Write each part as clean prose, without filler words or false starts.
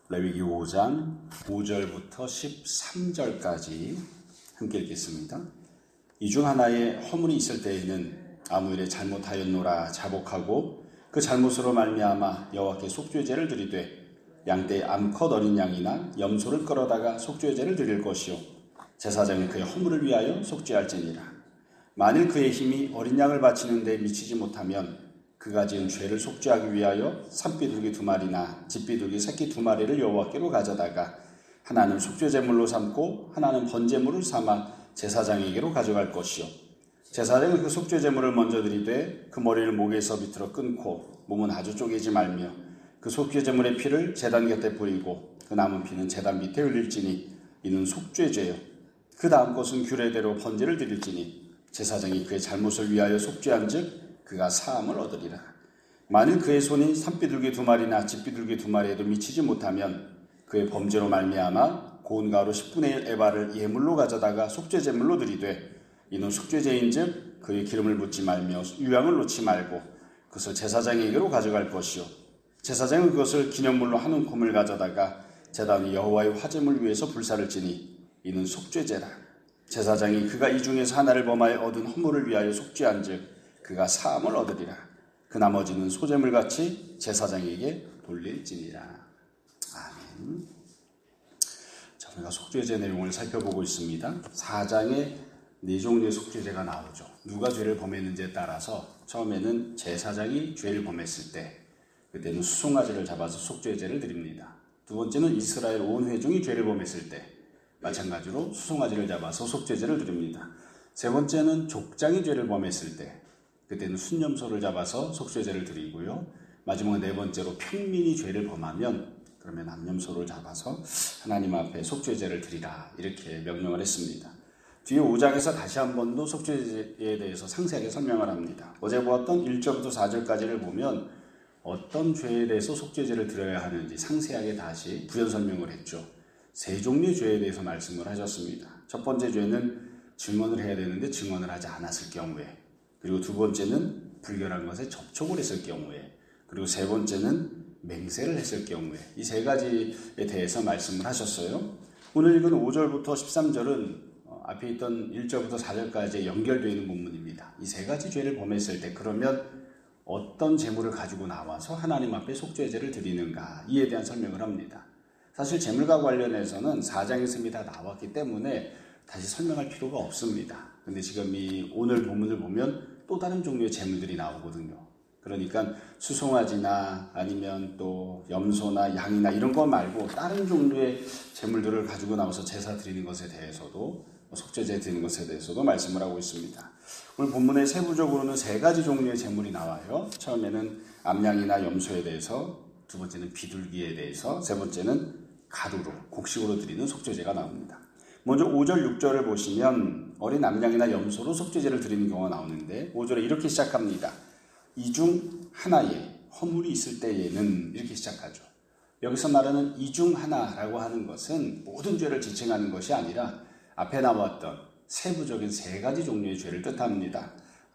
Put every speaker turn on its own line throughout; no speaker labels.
레위기 5장 5절부터 13절까지 함께 읽겠습니다. 이 중 하나에 허물이 있을 때에는 아무 일에 잘못하였노라 자복하고 그 잘못으로 말미암아 여호와께 속죄제를 드리되 양떼의 암컷 어린 양이나 염소를 끌어다가 속죄제를 드릴 것이요 제사장이 그의 허물을 위하여 속죄할지니라. 만일 그의 힘이 어린 양을 바치는 데 미치지 못하면 그가 지은 죄를 속죄하기 위하여 산비둘기 2마리나 집비둘기 새끼 2마리를 여호와께로 가져다가 하나는 속죄제물로 삼고 하나는 번제물을 삼아 제사장에게로 가져갈 것이요 제사장은 그 속죄제물을 먼저 드리되 그 머리를 목에서 밑으로 끊고 몸은 아주 쪼개지 말며 그 속죄제물의 피를 제단 곁에 뿌리고 그 남은 피는 제단 밑에 흘릴지니 이는 속죄죄요. 그 다음 것은 규례대로 번제를 드릴지니 제사장이 그의 잘못을 위하여 속죄한즉 그가 사함을 얻으리라. 만일 그의 손이 산비둘기 2마리나 집비둘기 2마리에도 미치지 못하면 그의 범죄로 말미암아 고운 가루 10분의 1 에바를 예물로 가져다가 속죄제물로 드리되 이는 속죄제인즉 그의 기름을 붓지 말며 유향을 놓지 말고 그것을 제사장에게로 가져갈 것이요 제사장은 그것을 기념물로 한 움큼을 가져다가 제단 위 여호와의 화제물 위에서 불사를 지니 이는 속죄제라. 제사장이 그가 이 중에서 하나를 범하여 얻은 허물을 위하여 속죄한즉 그가 사함을 얻으리라. 그 나머지는 소제물같이 제사장에게 돌릴지니라. 아멘. 자, 우리가 속죄제 내용을 살펴보고 있습니다. 4장에 4종류의 속죄제가 나오죠. 누가 죄를 범했는지에 따라서 처음에는 제사장이 죄를 범했을 때 그때는 수송아지를 잡아서 속죄제를 드립니다. 두 번째는 이스라엘 온 회중이 죄를 범했을 때 마찬가지로 수송아지를 잡아서 속죄제를 드립니다. 세 번째는 족장이 죄를 범했을 때 그때는 순염소를 잡아서 속죄제를 드리고요. 마지막 네 번째로 평민이 죄를 범하면 그러면 암염소를 잡아서 하나님 앞에 속죄제를 드리라 이렇게 명령을 했습니다. 뒤에 5장에서 다시 한 번 더 속죄제에 대해서 상세하게 설명을 합니다. 어제 보았던 1절부터 4절까지를 보면 어떤 죄에 대해서 속죄제를 드려야 하는지 상세하게 다시 부연 설명을 했죠. 세 종류의 죄에 대해서 말씀을 하셨습니다. 첫 번째 죄는 증언을 해야 되는데 증언을 하지 않았을 경우에, 그리고 두 번째는 불결한 것에 접촉을 했을 경우에, 그리고 세 번째는 맹세를 했을 경우에, 이 세 가지에 대해서 말씀을 하셨어요. 오늘 읽은 5절부터 13절은 앞에 있던 1절부터 4절까지 연결되어 있는 본문입니다. 이 세 가지 죄를 범했을 때 그러면 어떤 제물을 가지고 나와서 하나님 앞에 속죄제를 드리는가, 이에 대한 설명을 합니다. 사실 제물과 관련해서는 4장에서 이미 다 나왔기 때문에 다시 설명할 필요가 없습니다. 근데 지금 이 오늘 본문을 보면 또 다른 종류의 제물들이 나오거든요. 그러니까 수송아지나 아니면 또 염소나 양이나 이런 거 말고 다른 종류의 제물들을 가지고 나와서 제사 드리는 것에 대해서도, 속죄제 드리는 것에 대해서도 말씀을 하고 있습니다. 오늘 본문에 세부적으로는 세 가지 종류의 제물이 나와요. 처음에는 암양이나 염소에 대해서, 두 번째는 비둘기에 대해서, 세 번째는 가루로, 곡식으로 드리는 속죄제가 나옵니다. 먼저 5절, 6절을 보시면 어린 암양이나 염소로 속죄제를 드리는 경우가 나오는데 5절에 이렇게 시작합니다. 이 중 하나에 허물이 있을 때에는, 이렇게 시작하죠. 여기서 말하는 이 중 하나라고 하는 것은 모든 죄를 지칭하는 것이 아니라 앞에 나왔던 세부적인 세 가지 종류의 죄를 뜻합니다.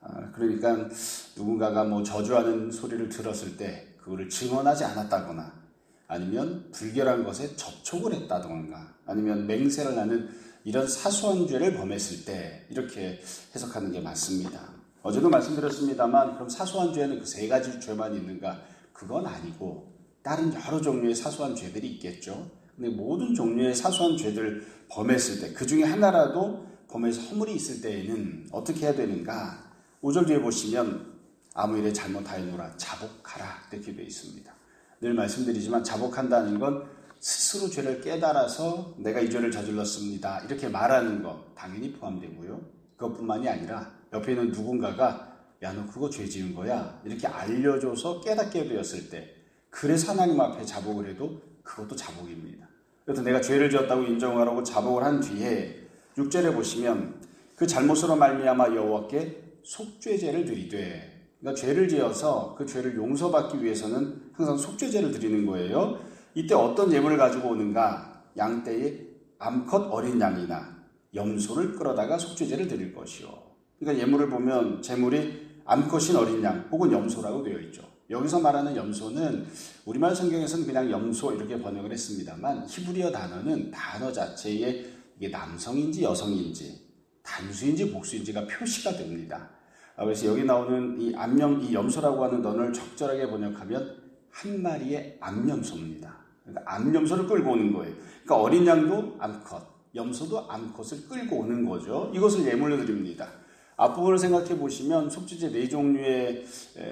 그러니까 누군가가 저주하는 소리를 들었을 때 그거를 증언하지 않았다거나, 아니면 불결한 것에 접촉을 했다던가, 아니면 맹세를 하는 이런 사소한 죄를 범했을 때 이렇게 해석하는 게 맞습니다. 어제도 말씀드렸습니다만 그럼 사소한 죄는 그 세 가지 죄만 있는가? 그건 아니고 다른 여러 종류의 사소한 죄들이 있겠죠. 근데 모든 종류의 사소한 죄들을 범했을 때, 그 중에 하나라도 범해서 허물이 있을 때에는 어떻게 해야 되는가? 5절 뒤에 보시면 아무 일에 잘못하였노라 자복하라 이렇게 되어 있습니다. 늘 말씀드리지만 자복한다는 건 스스로 죄를 깨달아서 내가 이 죄를 저질렀습니다 이렇게 말하는 것 당연히 포함되고요. 그것뿐만이 아니라 옆에 있는 누군가가 야, 너 그거 죄 지은 거야 이렇게 알려줘서 깨닫게 되었을 때, 그래서 하나님 앞에 자복을 해도 그것도 자복입니다. 그래서 내가 죄를 지었다고 인정하라고 자복을 한 뒤에 6절에 보시면 그 잘못으로 말미암아 여호와께 속죄제를 드리되, 그러니까 죄를 지어서 그 죄를 용서받기 위해서는 항상 속죄제를 드리는 거예요. 이때 어떤 예물을 가지고 오는가? 양떼의 암컷 어린 양이나 염소를 끌어다가 속죄제를 드릴 것이요. 그러니까 예물을 보면 제물이 암컷인 어린 양 혹은 염소라고 되어 있죠. 여기서 말하는 염소는 우리말 성경에서는 그냥 염소 이렇게 번역을 했습니다만 히브리어 단어는 단어 자체에 이게 남성인지 여성인지 단수인지 복수인지가 표시가 됩니다. 그래서 여기 나오는 이 염소라고 하는 단어를 적절하게 번역하면 한 마리의 암염소입니다. 그러니까 암염소를 끌고 오는 거예요. 그러니까 어린 양도 암컷, 염소도 암컷을 끌고 오는 거죠. 이것을 예물로 드립니다. 앞부분을 생각해 보시면 속죄제 4종류의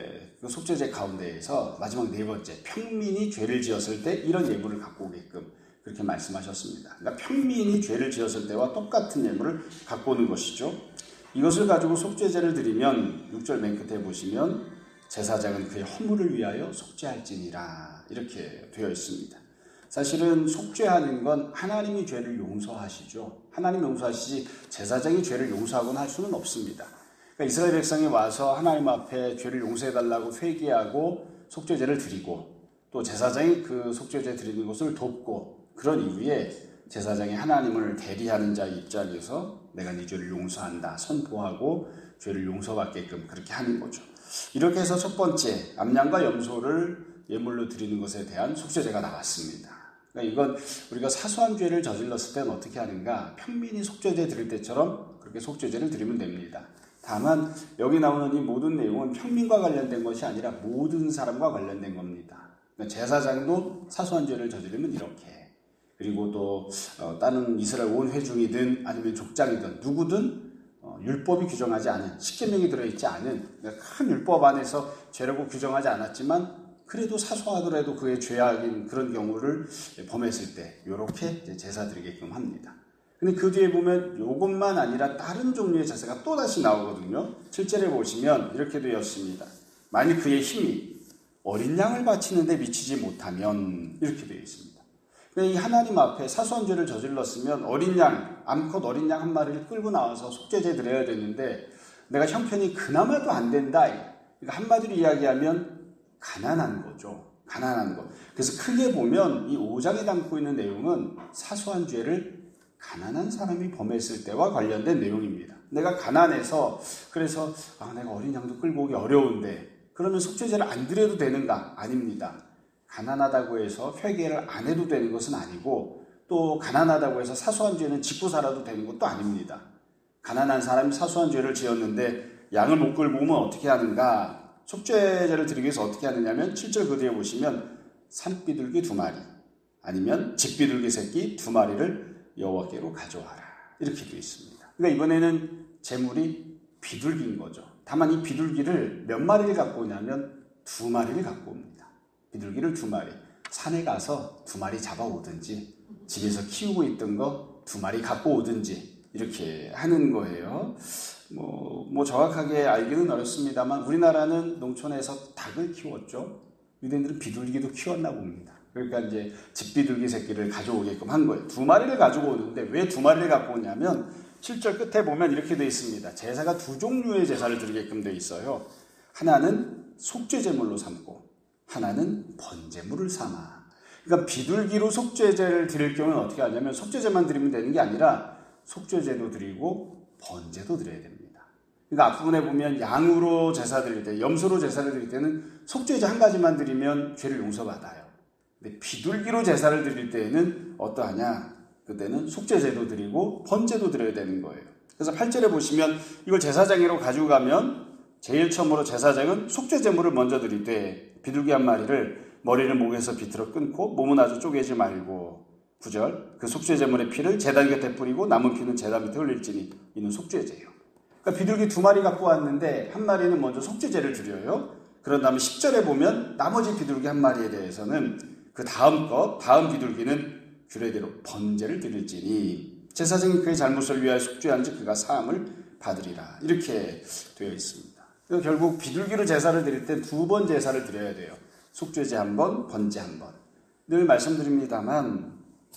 그 속죄제 가운데에서 마지막 4번째 평민이 죄를 지었을 때 이런 예물을 갖고 오게끔 그렇게 말씀하셨습니다. 그러니까 평민이 죄를 지었을 때와 똑같은 예물을 갖고 오는 것이죠. 이것을 가지고 속죄제를 드리면 6절 맨 끝에 보시면 제사장은 그의 허물을 위하여 속죄할지니라 이렇게 되어 있습니다. 사실은 속죄하는 건 하나님이 죄를 용서하시죠. 하나님 용서하시지 제사장이 죄를 용서하거나 할 수는 없습니다. 그러니까 이스라엘 백성이 와서 하나님 앞에 죄를 용서해달라고 회개하고 속죄제를 드리고 또 제사장이 그 속죄제 드리는 것을 돕고 그런 이후에 제사장이 하나님을 대리하는 자의 입장에서 내가 네 죄를 용서한다 선포하고 죄를 용서받게끔 그렇게 하는 거죠. 이렇게 해서 첫 번째 암양과 염소를 예물로 드리는 것에 대한 속죄제가 나왔습니다. 그러니까 이건 우리가 사소한 죄를 저질렀을 때는 어떻게 하는가? 평민이 속죄제 드릴 때처럼 그렇게 속죄제를 드리면 됩니다. 다만 여기 나오는 이 모든 내용은 평민과 관련된 것이 아니라 모든 사람과 관련된 겁니다. 그러니까 제사장도 사소한 죄를 저지르면 이렇게 그리고 또 다른 이스라엘 온 회중이든 아니면 족장이든 누구든 율법이 규정하지 않은 십계명이 들어있지 않은 큰 율법 안에서 죄라고 규정하지 않았지만 그래도 사소하더라도 그의 죄악인 그런 경우를 범했을 때 이렇게 제사 드리게끔 합니다. 근데 그 뒤에 보면 이것만 아니라 다른 종류의 제사가 또다시 나오거든요. 7절에 보시면 이렇게 되었습니다. 만일 그의 힘이 어린 양을 바치는데 미치지 못하면 이렇게 되어 있습니다. 이 하나님 앞에 사소한 죄를 저질렀으면 어린 양, 암컷 어린 양 한 마리를 끌고 나와서 속죄제 드려야 되는데 내가 형편이 그나마도 안 된다. 그러니까 한마디로 이야기하면 가난한 거죠. 가난한 것. 그래서 크게 보면 이 5장에 담고 있는 내용은 사소한 죄를 가난한 사람이 범했을 때와 관련된 내용입니다. 내가 가난해서 그래서 내가 어린 양도 끌고 오기 어려운데 그러면 속죄제를 안 드려도 되는가? 아닙니다. 가난하다고 해서 회개를 안 해도 되는 것은 아니고 또 가난하다고 해서 사소한 죄는 짓고 살아도 되는 것도 아닙니다. 가난한 사람이 사소한 죄를 지었는데 양을 못 끌고 오면 어떻게 하는가? 속죄제를 드리기 위해서 어떻게 하느냐면 7절 그 뒤에 보시면 산비둘기 2마리 아니면 집비둘기 새끼 2마리를 여호와께로 가져와라 이렇게 되어 있습니다. 그러니까 이번에는 제물이 비둘기인 거죠. 다만 이 비둘기를 몇 마리를 갖고 오냐면 2마리를 갖고 옵니다. 비둘기를 2마리 산에 가서 2마리 잡아오든지 집에서 키우고 있던 거 2마리 갖고 오든지 이렇게 하는 거예요. 뭐 정확하게 알기는 어렵습니다만 우리나라는 농촌에서 닭을 키웠죠. 유대인들은 비둘기도 키웠나 봅니다. 그러니까 이제 집비둘기 새끼를 가져오게끔 한 거예요. 2마리를 가지고 오는데 왜 2마리를 갖고 오냐면 7절 끝에 보면 이렇게 되어 있습니다. 제사가 2종류의 제사를 드리게끔 되어 있어요. 하나는 속죄제물로 삼고 하나는 번제물을 삼아. 그러니까 비둘기로 속죄제를 드릴 경우는 어떻게 하냐면 속죄제만 드리면 되는 게 아니라 속죄제도 드리고 번제도 드려야 됩니다. 그러니까 앞부분에 보면 양으로 제사 드릴 때, 염소로 제사를 드릴 때는 속죄제 한 가지만 드리면 죄를 용서받아요. 근데 비둘기로 제사를 드릴 때에는 어떠하냐? 그때는 속죄제도 드리고 번제도 드려야 되는 거예요. 그래서 8절에 보시면 이걸 제사장으로 가지고 가면 제일 처음으로 제사장은 속죄제물을 먼저 드릴 때 비둘기 한 마리를 머리를 목에서 비틀어 끊고 몸은 아주 쪼개지 말고 9절 그 속죄제물의 피를 제단 곁에 뿌리고 남은 피는 제단 밑에 흘릴지니 이는 속죄제예요. 그러니까 비둘기 2마리 갖고 왔는데 한 마리는 먼저 속죄제를 드려요. 그런 다음에 10절에 보면 나머지 비둘기 한 마리에 대해서는 그 다음 비둘기는 규례대로 번제를 드릴지니 제사장이 그의 잘못을 위하여 속죄한지 그가 사함을 받으리라 이렇게 되어 있습니다. 그래서 결국 비둘기로 제사를 드릴 때 2번 제사를 드려야 돼요. 속죄제 1번, 번제 1번. 늘 말씀드립니다만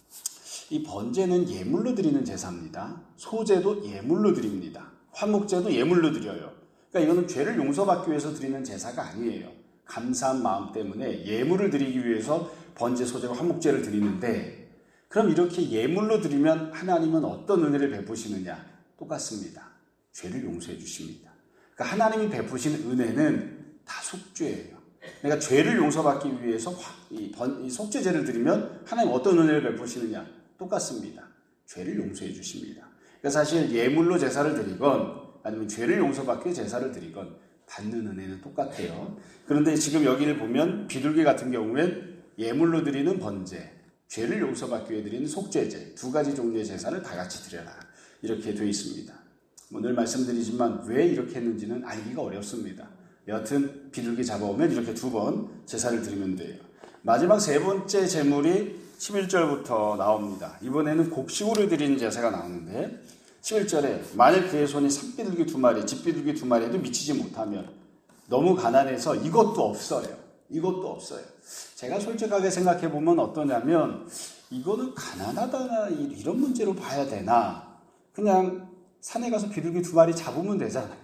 이 번제는 예물로 드리는 제사입니다. 소제도 예물로 드립니다. 화목제도 예물로 드려요. 그러니까 이거는 죄를 용서받기 위해서 드리는 제사가 아니에요. 감사한 마음 때문에 예물을 드리기 위해서 번제, 소제와 화목제를 드리는데 그럼 이렇게 예물로 드리면 하나님은 어떤 은혜를 베푸시느냐? 똑같습니다. 죄를 용서해 주십니다. 그러니까 하나님이 베푸신 은혜는 다 속죄예요. 내가 죄를 용서받기 위해서 이 속죄제를 드리면 하나님 어떤 은혜를 베푸시느냐? 똑같습니다. 죄를 용서해 주십니다. 그러니까 사실 예물로 제사를 드리건 아니면 죄를 용서받기 위해 제사를 드리건 받는 은혜는 똑같아요. 그런데 지금 여기를 보면 비둘기 같은 경우엔 예물로 드리는 번제, 죄를 용서받기 위해 드리는 속죄제, 두 가지 종류의 제사를 다 같이 드려라. 이렇게 되어 있습니다. 늘 말씀드리지만 왜 이렇게 했는지는 알기가 어렵습니다. 여하튼 비둘기 잡아오면 이렇게 2번 제사를 드리면 돼요. 마지막 3번째 제물이 11절부터 나옵니다. 이번에는 곡식으로 드리는 제사가 나오는데 11절에 만약 그의 손이 산비둘기 2마리, 집비둘기 2마리에도 미치지 못하면 너무 가난해서 이것도 없어요. 이것도 없어요. 제가 솔직하게 생각해 보면 어떠냐면 이거는 가난하다 이런 문제로 봐야 되나? 그냥 산에 가서 비둘기 2마리 잡으면 되잖아요.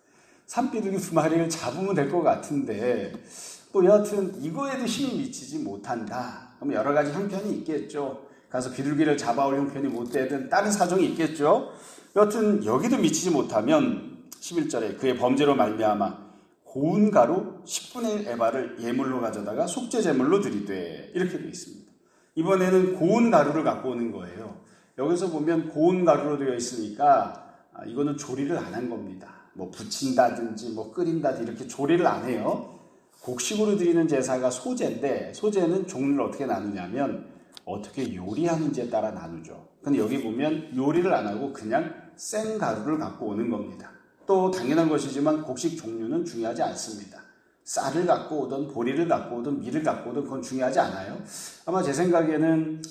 산비둘기 2마리를 잡으면 될 것 같은데 뭐 여하튼 이거에도 힘이 미치지 못한다. 그럼 여러 가지 형편이 있겠죠. 가서 비둘기를 잡아올 형편이 못 되든 다른 사정이 있겠죠. 여하튼 여기도 미치지 못하면 11절에 그의 범죄로 말미암아 고운 가루 10분의 1 에바를 예물로 가져다가 속죄제물로 드리되 이렇게 되어 있습니다. 이번에는 고운 가루를 갖고 오는 거예요. 여기서 보면 고운 가루로 되어 있으니까 이거는 조리를 안 한 겁니다. 뭐 부친다든지 뭐 끓인다든지 이렇게 조리를 안 해요. 곡식으로 드리는 제사가 소제인데 소제는 종류를 어떻게 나누냐면 어떻게 요리하는지에 따라 나누죠. 근데 여기 보면 요리를 안 하고 그냥 생 가루를 갖고 오는 겁니다. 또 당연한 것이지만 곡식 종류는 중요하지 않습니다. 쌀을 갖고 오든 보리를 갖고 오든 밀을 갖고 오든 그건 중요하지 않아요. 아마 제 생각에는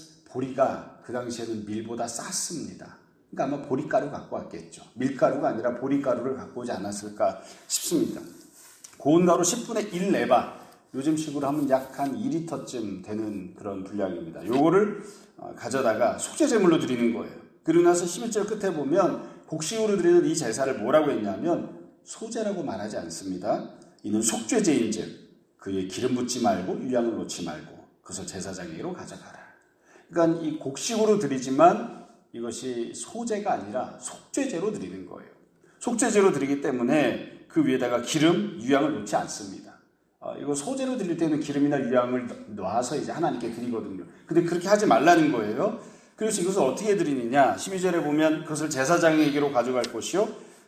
보리가 그 당시에는 밀보다 쌌습니다. 그러니까 아마 보리가루 갖고 왔겠죠. 밀가루가 아니라 보리가루를 갖고 오지 않았을까 싶습니다. 고운 가루 10분의 1 에바, 요즘식으로 하면 약 한 2리터쯤 되는 그런 분량입니다. 요거를 가져다가 속죄제물로 드리는 거예요. 그리고 나서 11절 끝에 보면 곡식으로 드리는 이 제사를 뭐라고 했냐면 소제라고 말하지 않습니다. 이는 속죄제인즉 그의 기름 붓지 말고 유향을 놓지 말고 그것을 제사장에게로 가져가라. 그러니까 이 곡식으로 드리지만 이것이 소제가 아니라 속죄제로 드리는 거예요. 속죄제로 드리기 때문에 그 위에다가 기름, 유향을 놓지 않습니다. 이거 소제로 드릴 때는 기름이나 유향을 놔서 이제 하나님께 드리거든요. 근데 그렇게 하지 말라는 거예요. 그래서 이것을 어떻게 드리느냐? 12절에 보면 그것을 제사장에게로 가져갈 것이요.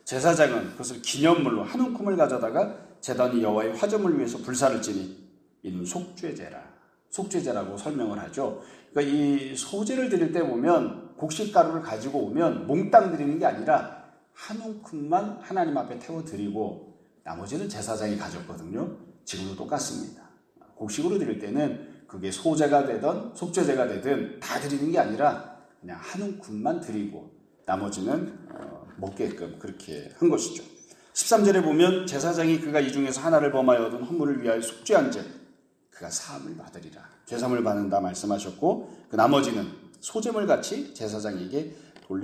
제사장은 그것을 기념물로 한 움큼을 가져다가 제단이 여호와의 화점을 위해서 불사를 지니 이는 속죄제라. 속죄제라고 설명을 하죠. 그러니까 이 소제를 드릴 때 보면 곡식가루를 가지고 오면 몽땅 드리는 게 아니라 한 움큼만 하나님 앞에 태워 드리고 나머지는 제사장이 가졌거든요. 지금도 똑같습니다. 곡식으로 드릴 때는 그게 소제가 되든 속죄제가 되든 다 드리는 게 아니라 그냥 한 움큼만 드리고 나머지는 먹게끔 그렇게 한 것이죠. 13절에 보면 제사장이 그가 이 중에서 하나를 범하여 얻은 허물을 위하여 속죄한 즉 그가 사함을 받으리라. 죄사함을 받는다 말씀하셨고 그 나머지는 소제물 같이 제사장에게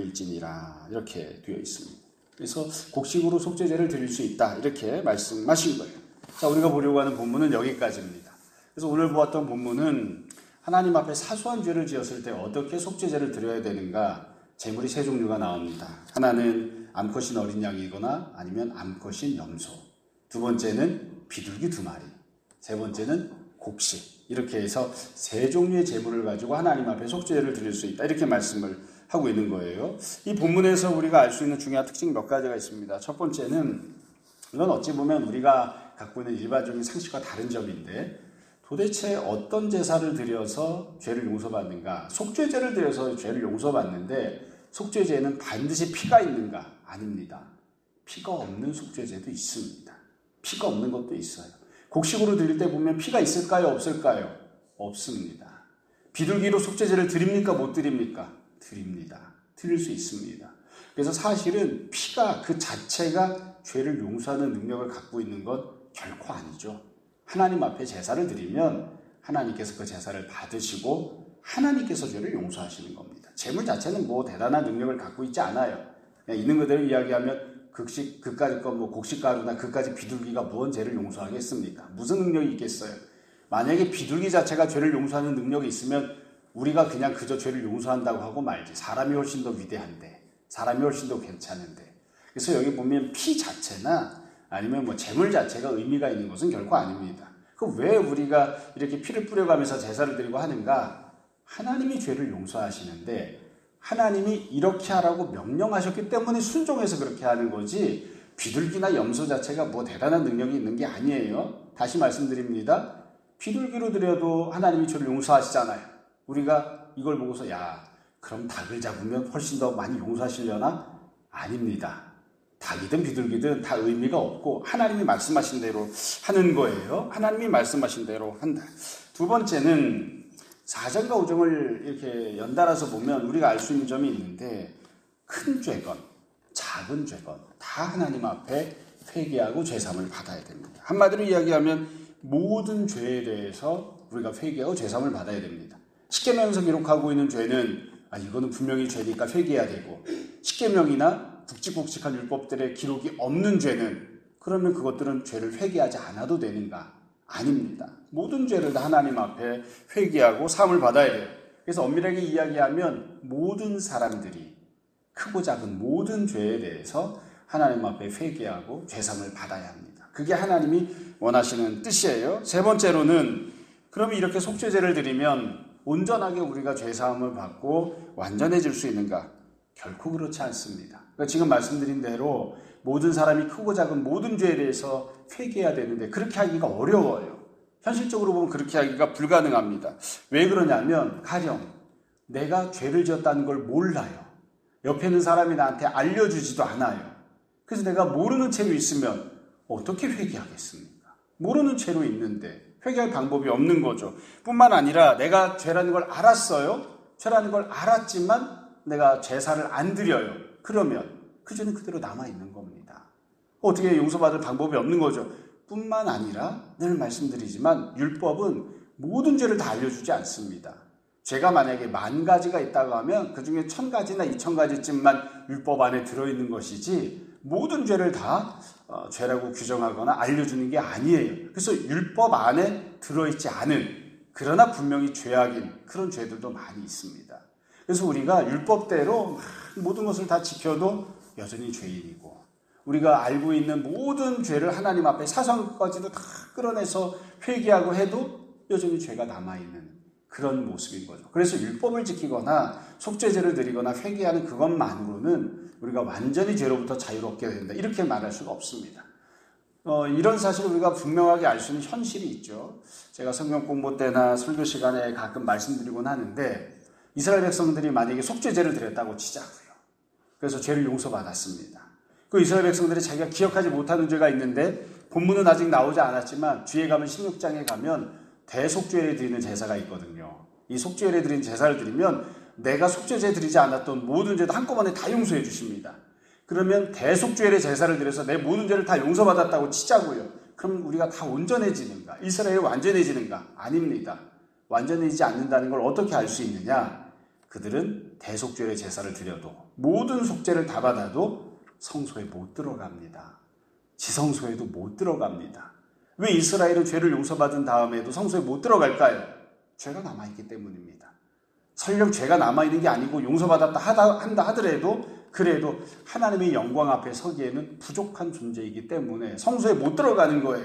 돌릴지니라 이렇게 되어 있습니다. 그래서 곡식으로 속죄제를 드릴 수 있다 이렇게 말씀하신 거예요. 자, 우리가 보려고 하는 본문은 여기까지입니다. 그래서 오늘 보았던 본문은 하나님 앞에 사소한 죄를 지었을 때 어떻게 속죄제를 드려야 되는가 제물이 3종류가 나옵니다. 하나는 암컷인 어린 양이거나 아니면 암컷인 염소, 두 번째는 비둘기 2마리, 세 번째는 곡식. 이렇게 해서 3종류의 제물을 가지고 하나님 앞에 속죄제를 드릴 수 있다 이렇게 말씀을 하고 있는 거예요. 이 본문에서 우리가 알 수 있는 중요한 특징 몇 가지가 있습니다. 첫 번째는 이건 어찌 보면 우리가 갖고 있는 일반적인 상식과 다른 점인데 도대체 어떤 제사를 드려서 죄를 용서받는가? 속죄제를 드려서 죄를 용서받는데 속죄제에는 반드시 피가 있는가? 아닙니다. 피가 없는 속죄제도 있습니다. 피가 없는 것도 있어요. 곡식으로 드릴 때 보면 피가 있을까요? 없을까요? 없습니다. 비둘기로 속죄제를 드립니까? 못 드립니까? 드립니다. 드릴 수 있습니다. 그래서 사실은 피가 그 자체가 죄를 용서하는 능력을 갖고 있는 건 결코 아니죠. 하나님 앞에 제사를 드리면 하나님께서 그 제사를 받으시고 하나님께서 죄를 용서하시는 겁니다. 제물 자체는 뭐 대단한 능력을 갖고 있지 않아요. 그냥 있는 그대로 이야기하면 그까지 건 뭐 곡식가루나 그까지 비둘기가 무언 죄를 용서하겠습니까? 무슨 능력이 있겠어요? 만약에 비둘기 자체가 죄를 용서하는 능력이 있으면 우리가 그냥 그저 죄를 용서한다고 하고 말지. 사람이 훨씬 더 위대한데, 사람이 훨씬 더 괜찮은데. 그래서 여기 보면 피 자체나 아니면 뭐 재물 자체가 의미가 있는 것은 결코 아닙니다. 그 왜 우리가 이렇게 피를 뿌려가면서 제사를 드리고 하는가? 하나님이 죄를 용서하시는데 하나님이 이렇게 하라고 명령하셨기 때문에 순종해서 그렇게 하는 거지, 비둘기나 염소 자체가 뭐 대단한 능력이 있는 게 아니에요. 다시 말씀드립니다. 비둘기로 드려도 하나님이 죄를 용서하시잖아요. 우리가 이걸 보고서 야, 그럼 닭을 잡으면 훨씬 더 많이 용서하시려나? 아닙니다. 닭이든 비둘기든 다 의미가 없고 하나님이 말씀하신 대로 하는 거예요. 하나님이 말씀하신 대로 한다. 두 번째는 4절과 5절을 이렇게 연달아서 보면 우리가 알 수 있는 점이 있는데, 큰 죄건 작은 죄건 다 하나님 앞에 회개하고 죄사함을 받아야 됩니다. 한마디로 이야기하면 모든 죄에 대해서 우리가 회개하고 죄사함을 받아야 됩니다. 십계명에서 기록하고 있는 죄는 이거는 분명히 죄니까 회개해야 되고, 십계명이나 굵직굵직한 율법들의 기록이 없는 죄는 그러면 그것들은 죄를 회개하지 않아도 되는가? 아닙니다. 모든 죄를 다 하나님 앞에 회개하고 사함을 받아야 돼요. 그래서 엄밀하게 이야기하면 모든 사람들이 크고 작은 모든 죄에 대해서 하나님 앞에 회개하고 죄사함을 받아야 합니다. 그게 하나님이 원하시는 뜻이에요. 세 번째로는, 그러면 이렇게 속죄제를 드리면 온전하게 우리가 죄사함을 받고 완전해질 수 있는가? 결코 그렇지 않습니다. 그러니까 지금 말씀드린 대로 모든 사람이 크고 작은 모든 죄에 대해서 회개해야 되는데 그렇게 하기가 어려워요. 현실적으로 보면 그렇게 하기가 불가능합니다. 왜 그러냐면, 가령 내가 죄를 지었다는 걸 몰라요. 옆에 있는 사람이 나한테 알려주지도 않아요. 그래서 내가 모르는 채로 있으면 어떻게 회개하겠습니까? 모르는 채로 있는데 회개할 방법이 없는 거죠. 뿐만 아니라 내가 죄라는 걸 알았어요. 죄라는 걸 알았지만 내가 제사를 안 드려요. 그러면 그 죄는 그대로 남아있는 겁니다. 어떻게 용서받을 방법이 없는 거죠. 뿐만 아니라 늘 말씀드리지만 율법은 모든 죄를 다 알려주지 않습니다. 죄가 만약에 10,000가지가 있다고 하면 그 중에 1,000가지나 2,000가지쯤만 율법 안에 들어있는 것이지 모든 죄를 다 죄라고 규정하거나 알려주는 게 아니에요. 그래서 율법 안에 들어있지 않은, 그러나 분명히 죄악인 그런 죄들도 많이 있습니다. 그래서 우리가 율법대로 모든 것을 다 지켜도 여전히 죄인이고, 우리가 알고 있는 모든 죄를 하나님 앞에 사소한 것까지도 다 끌어내서 회개하고 해도 여전히 죄가 남아있는 그런 모습인 거죠. 그래서 율법을 지키거나 속죄제를 드리거나 회개하는 그것만으로는 우리가 완전히 죄로부터 자유롭게 된다, 이렇게 말할 수가 없습니다. 이런 사실을 우리가 분명하게 알 수 있는 현실이 있죠. 제가 성경 공부 때나 설교 시간에 가끔 말씀드리곤 하는데, 이스라엘 백성들이 만약에 속죄제를 드렸다고 치자고요. 그래서 죄를 용서받았습니다. 그 이스라엘 백성들이 자기가 기억하지 못하는 죄가 있는데, 본문은 아직 나오지 않았지만 뒤에 가면 16장에 가면 대속죄를 드리는 제사가 있거든요. 이 속죄를 드리는 제사를 드리면 내가 속죄제 드리지 않았던 모든 죄도 한꺼번에 다 용서해 주십니다. 그러면 대속죄의 제사를 드려서 내 모든 죄를 다 용서받았다고 치자고요. 그럼 우리가 다 온전해지는가? 이스라엘이 완전해지는가? 아닙니다. 완전해지지 않는다는 걸 어떻게 알 수 있느냐? 그들은 대속죄의 제사를 드려도, 모든 속죄를 다 받아도 성소에 못 들어갑니다. 지성소에도 못 들어갑니다. 왜 이스라엘은 죄를 용서받은 다음에도 성소에 못 들어갈까요? 죄가 남아있기 때문입니다. 설령 죄가 남아있는 게 아니고 용서받았다 한다 하더라도 그래도 하나님의 영광 앞에 서기에는 부족한 존재이기 때문에 성소에 못 들어가는 거예요.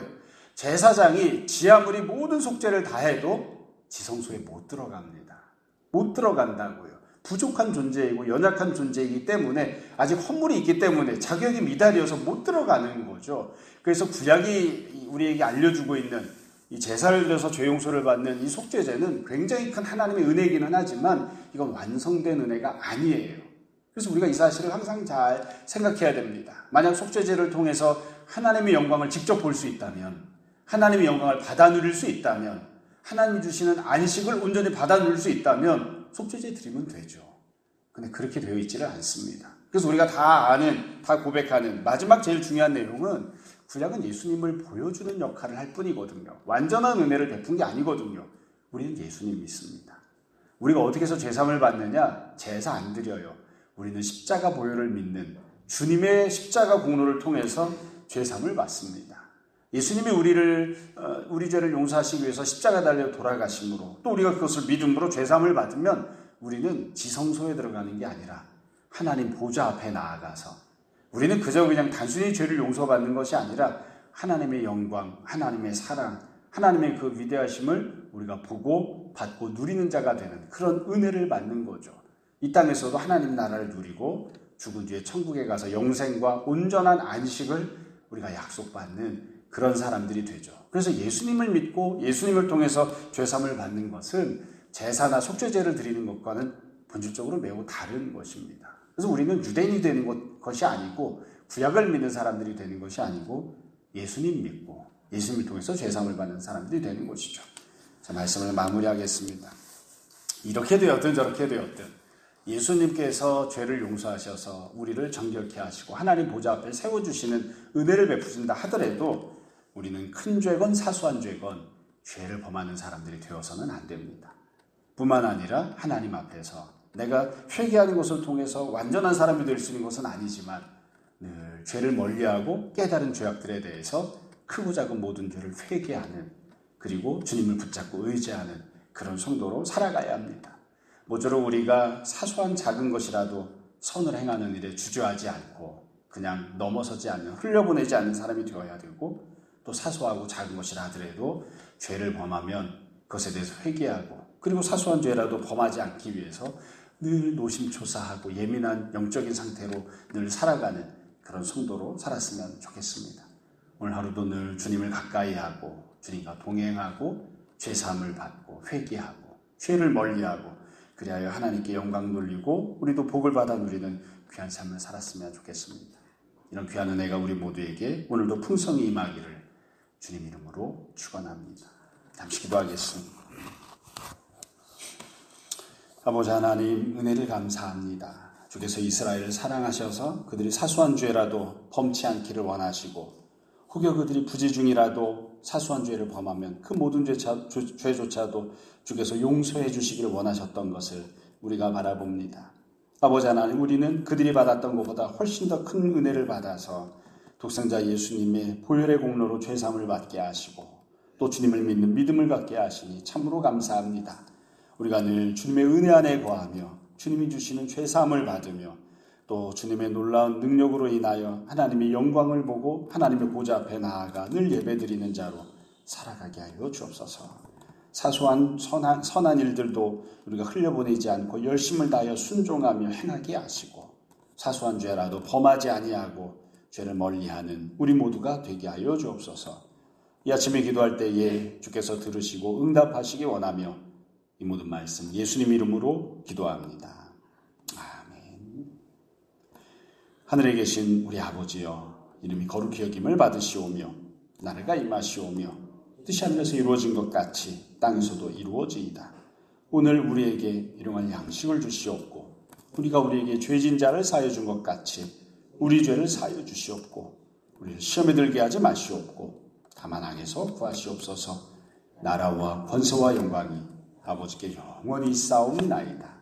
제사장이 지 아무리 모든 속죄를 다 해도 지성소에 못 들어갑니다. 못 들어간다고요. 부족한 존재이고 연약한 존재이기 때문에, 아직 허물이 있기 때문에 자격이 미달이어서 못 들어가는 거죠. 그래서 구약이 우리에게 알려주고 있는 이 제사를 드려서 죄 용서를 받는 이 속죄제는 굉장히 큰 하나님의 은혜이기는 하지만 이건 완성된 은혜가 아니에요. 그래서 우리가 이 사실을 항상 잘 생각해야 됩니다. 만약 속죄제를 통해서 하나님의 영광을 직접 볼 수 있다면, 하나님의 영광을 받아 누릴 수 있다면, 하나님이 주시는 안식을 온전히 받아 누릴 수 있다면 속죄제 드리면 되죠. 근데 그렇게 되어 있지를 않습니다. 그래서 우리가 다 아는, 다 고백하는 마지막 제일 중요한 내용은, 구약은 예수님을 보여주는 역할을 할 뿐이거든요. 완전한 은혜를 베푼 게 아니거든요. 우리는 예수님 믿습니다. 우리가 어떻게 해서 죄사함을 받느냐? 제사 안 드려요. 우리는 십자가 보혈을 믿는 주님의 십자가 공로를 통해서 죄사함을 받습니다. 예수님이 우리 죄를 용서하시기 위해서 십자가 달려 돌아가심으로, 또 우리가 그것을 믿음으로 죄사함을 받으면 우리는 지성소에 들어가는 게 아니라 하나님 보좌 앞에 나아가서, 우리는 그저 그냥 단순히 죄를 용서받는 것이 아니라 하나님의 영광, 하나님의 사랑, 하나님의 그 위대하심을 우리가 보고 받고 누리는 자가 되는 그런 은혜를 받는 거죠. 이 땅에서도 하나님 나라를 누리고 죽은 뒤에 천국에 가서 영생과 온전한 안식을 우리가 약속받는 그런 사람들이 되죠. 그래서 예수님을 믿고 예수님을 통해서 죄사함을 받는 것은 제사나 속죄제를 드리는 것과는 본질적으로 매우 다른 것입니다. 그래서 우리는 유대인이 되는 것이 아니고 구약을 믿는 사람들이 되는 것이 아니고 예수님 믿고 예수님을 통해서 죄사함을 받는 사람들이 되는 것이죠. 자, 말씀을 마무리하겠습니다. 이렇게 되었든 저렇게 되었든 예수님께서 죄를 용서하셔서 우리를 정결케 하시고 하나님 보좌 앞에 세워주시는 은혜를 베푸신다 하더라도 우리는 큰 죄건 사소한 죄건 죄를 범하는 사람들이 되어서는 안 됩니다. 뿐만 아니라 하나님 앞에서 내가 회개하는 것을 통해서 완전한 사람이 될 수 있는 것은 아니지만 늘 죄를 멀리하고 깨달은 죄악들에 대해서 크고 작은 모든 죄를 회개하는 그리고 주님을 붙잡고 의지하는 그런 성도로 살아가야 합니다. 모쪼록 우리가 사소한 작은 것이라도 선을 행하는 일에 주저하지 않고 그냥 넘어서지 않는 흘려보내지 않는 사람이 되어야 되고 또 사소하고 작은 것이라 하더라도 죄를 범하면 그것에 대해서 회개하고 그리고 사소한 죄라도 범하지 않기 위해서 늘 노심초사하고 예민한 영적인 상태로 늘 살아가는 그런 성도로 살았으면 좋겠습니다. 오늘 하루도 늘 주님을 가까이 하고 주님과 동행하고 죄사함을 받고 회개하고 죄를 멀리하고 그리하여 하나님께 영광 돌리고 우리도 복을 받아 누리는 귀한 삶을 살았으면 좋겠습니다. 이런 귀한 은혜가 우리 모두에게 오늘도 풍성히 임하기를 주님 이름으로 축원합니다. 잠시 기도하겠습니다. 아버지 하나님 은혜를 감사합니다. 주께서 이스라엘을 사랑하셔서 그들이 사소한 죄라도 범치 않기를 원하시고 혹여 그들이 부지 중이라도 사소한 죄를 범하면 그 모든 죄조차도 주께서 용서해 주시기를 원하셨던 것을 우리가 바라봅니다. 아버지 하나님 우리는 그들이 받았던 것보다 훨씬 더 큰 은혜를 받아서 독생자 예수님의 보혈의 공로로 죄사함을 받게 하시고 또 주님을 믿는 믿음을 갖게 하시니 참으로 감사합니다. 우리가 늘 주님의 은혜 안에 거하며 주님이 주시는 죄사함을 받으며 또 주님의 놀라운 능력으로 인하여 하나님의 영광을 보고 하나님의 보좌 앞에 나아가 늘 예배드리는 자로 살아가게 하여 주옵소서. 사소한 선한 일들도 우리가 흘려보내지 않고 열심을 다하여 순종하며 행하게 하시고 사소한 죄라도 범하지 아니하고 죄를 멀리하는 우리 모두가 되게 하여 주옵소서. 이 아침에 기도할 때에 주께서 들으시고 응답하시기 원하며 이 모든 말씀 예수님 이름으로 기도합니다. 하늘에 계신 우리 아버지여 이름이 거룩히 여김을 받으시오며 나라가 임하시오며 뜻이 하늘에서 이루어진 것 같이 땅에서도 이루어지이다. 오늘 우리에게 일용할 양식을 주시옵고 우리가 우리에게 죄진 자를 사하여 준 것 같이 우리 죄를 사하여 주시옵고 우리를 시험에 들게 하지 마시옵고 다만 악에서 구하시옵소서. 나라와 권세와 영광이 아버지께 영원히 있사옵나이다.